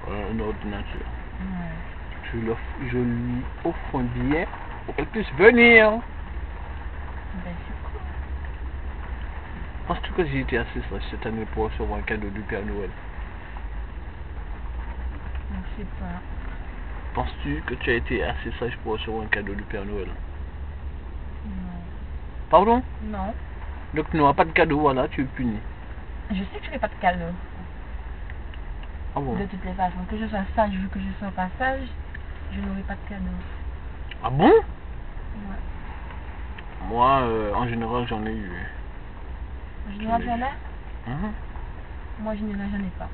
un ordinateur. Ouais. Je lui offre un billet pour qu'elle puisse venir. Ben c'est cool. Penses-tu que j'ai été assez sage cette année pour recevoir un cadeau du Père Noël? Je sais pas. Penses-tu que tu as été assez sage pour recevoir un cadeau du Père Noël? Non. Pardon? Non. Donc tu n'auras pas de cadeau, voilà, tu es puni. Je sais que je n'ai pas de cadeau. Ah bon? De toutes les façons, que je sois sage ou que je sois pas sage, je n'aurai pas de cadeau. Ah bon? Ouais. Moi, en général, j'en ai eu. En général, j'en ai? Moi, en général, j'en ai pas.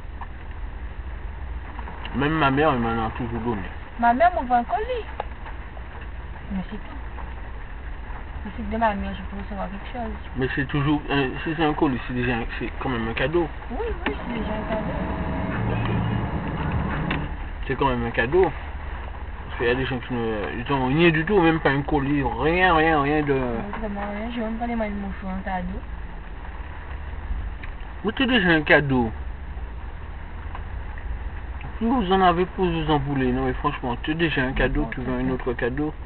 Même ma mère, elle m'en a toujours donné. Ma mère m'envoie un colis. Mais c'est tout. Je sais que de ma mère, je peux recevoir quelque chose. Mais c'est toujours, si c'est un colis, c'est quand même un cadeau. Oui, c'est déjà un cadeau. C'est quand même un cadeau. Parce qu'il y a des gens qui n'ont rien du tout, même pas un colis, rien de... Vraiment rien, je n'ai même pas les moyens de m'offrir un cadeau. Mais c'est déjà un cadeau. Plus vous en avez, plus vous en voulez. Non, mais franchement, tu as déjà un cadeau, tu veux un autre cadeau.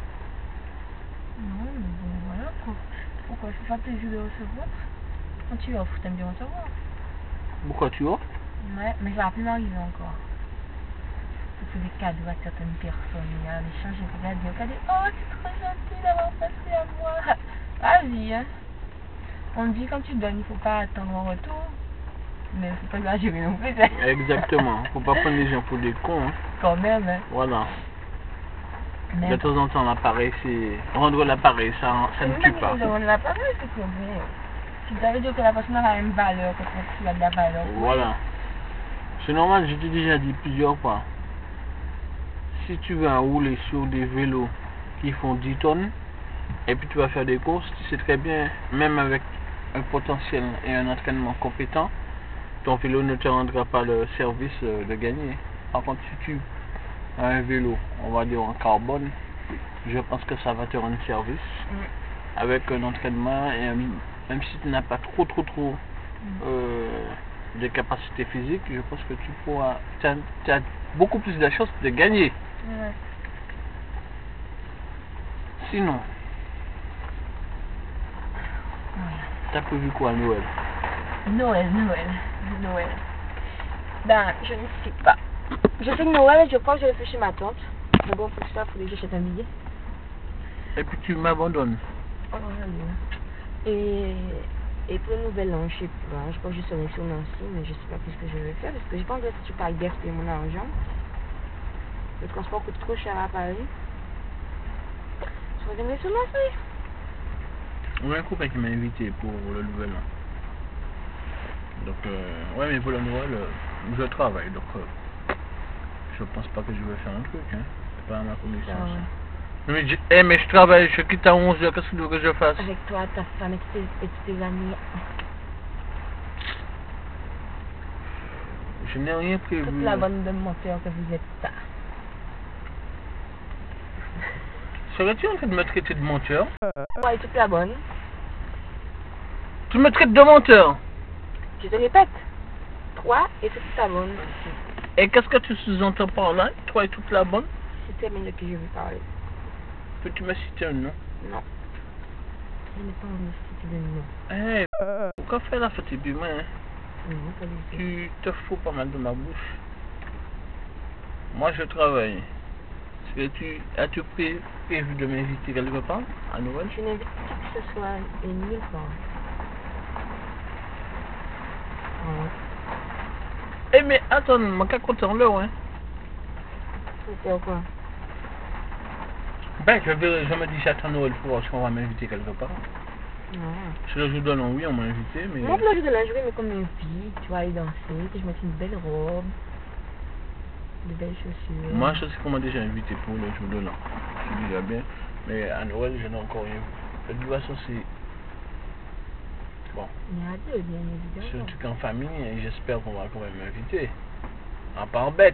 Non, mais bon, voilà. Pourquoi je fais pas plaisir de recevoir? Quand tu offres, t'aimes bien recevoir. Pourquoi tu offres? Ouais, mais ça va plus m'arriver encore. Je fais des cadeaux à certaines personnes. Il y a des gens, j'ai regardé, oh, c'est trop gentil d'avoir pensé à moi. Vas-y, hein. On dit quand tu donnes, il faut pas attendre en retour. Mais faut pas exagérer non plus. Exactement. Faut pas prendre les gens pour des cons. Hein. Quand même, hein. Voilà. Mais... De temps en temps, l'appareil, c'est... Rendre l'appareil, ça ne tue pas. Rendre l'appareil, c'est quoi? Si tu avais dit que la personne a la même valeur, que tu as de la valeur. Voilà. C'est normal, je t'ai déjà dit plusieurs fois. Si tu vas rouler sur des vélos qui font 10 tonnes, et puis tu vas faire des courses, tu sais très bien, même avec un potentiel et un entraînement compétent, ton vélo ne te rendra pas le service de gagner. Par contre, si tu as un vélo, on va dire en carbone, je pense que ça va te rendre service. Avec un entraînement, et même si tu n'as pas trop de capacité physique, je pense que tu pourras, tu as beaucoup plus de chances de gagner. Ouais. Sinon, t'as prévu quoi à Noël? Noël. Ben, je ne sais pas. Je sais que Noël, je crois que je vais faire chez ma tante. Mais bon, pour ça, il faut que j'achète un billet. Et puis tu m'abandonnes. Oh, et pour le nouvel an, je sais pas. Je crois que je serai sur Nancy, mais je sais pas ce que je vais faire. Parce que je pense que si tu parles gaspiller mon argent, le transport coûte trop cher à Paris. Je reviendrai sur Nancy. On a un copain qui m'a invité pour le nouvel an. Donc, ouais, mais pour le Noël, je travaille. Donc, je pense pas que je vais faire un truc. Hein. C'est pas à ma connaissance. Mais je travaille, je quitte à 11h, qu'est-ce que tu veux que je fasse? Avec toi, ta femme et tes amis. Je n'ai rien prévu. Toute la bande de menteurs que vous êtes pas. Serais-tu en train de me traiter de menteur? Ouais, toute la bonne. Tu me traites de menteur? Je te répète. Toi et toute la bonne. Et qu'est-ce que tu sous-entends par là? Toi et toute la bonne? C'est terminé de qui je veux parler. Peux-tu me citer un nom? Non. Je n'ai pas envie de citer de nom. Hey, pourquoi faire la fête du main? Non, pas du tout. Tu te fous pas mal de ma bouche. Moi je travaille. As-tu prévu de m'inviter quelque part à Noël? Je n'invite qui que ce soit et nulle part. Eh mais attends, je suis content là, hein. C'est quoi? Ben, je me dis j'attends Noël pour voir si on va m'inviter quelque part. Non. C'est le jour de l'an, oui, on m'a invité, mais... Moi, pour le jour de l'an, je vais me comme une fille, tu vas aller danser, que je mette une belle robe, de belles chaussures. Moi, je sais qu'on m'a déjà invité pour le jour de l'an. C'est déjà bien, mais à Noël, je n'ai encore rien vu. De toute façon, c'est... Bon. Il y a deux, bien évidemment. C'est un truc en famille, et j'espère qu'on va quand même m'inviter. À part bête.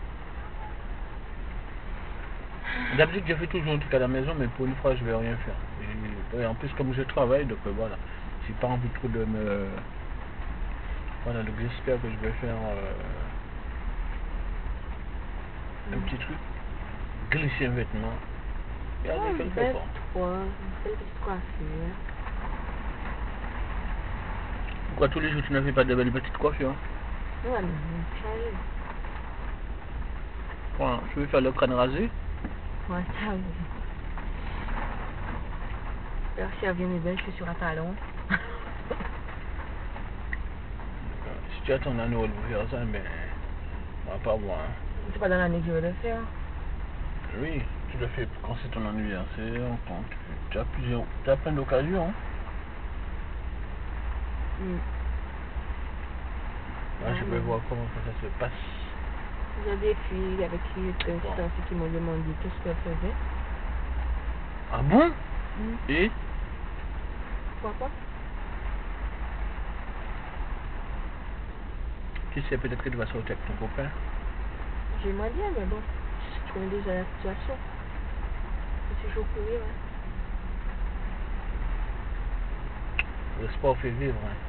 D'habitude, je fais toujours un truc à la maison, mais pour une fois, je vais rien faire. Et en plus, comme je travaille, donc voilà. J'ai pas envie trop de me... Voilà, donc j'espère que je vais faire un petit truc, glisser un vêtement. Et aller quelque part. Une belle petite coiffure. Pourquoi tous les jours tu ne fais pas de belles petites coiffures? Ouais, mais Charlie. Voilà, je vais faire le crâne rasé. Ouais, Charlie. Alors, si elle vient mes belles chaussures à talons. Si tu attends un Noël pour faire ça, ben, on va pas voir. Hein. C'est pas dans l'année que je vais le faire. Oui, tu le fais quand c'est ton anniversaire, quand tu as plein d'occasions. Hein. Là, je vais voir comment ça se passe. Il y a des filles avec qui qui m'ont demandé tout ce qu'elles faisaient. Ah bon? Et? Pourquoi? Qui sait, peut-être que tu vas sortir avec ton copain. J'ai moins bien, mais bon, je connais déjà la situation. C'est toujours courir. Hein. Le sport fait vivre. Hein.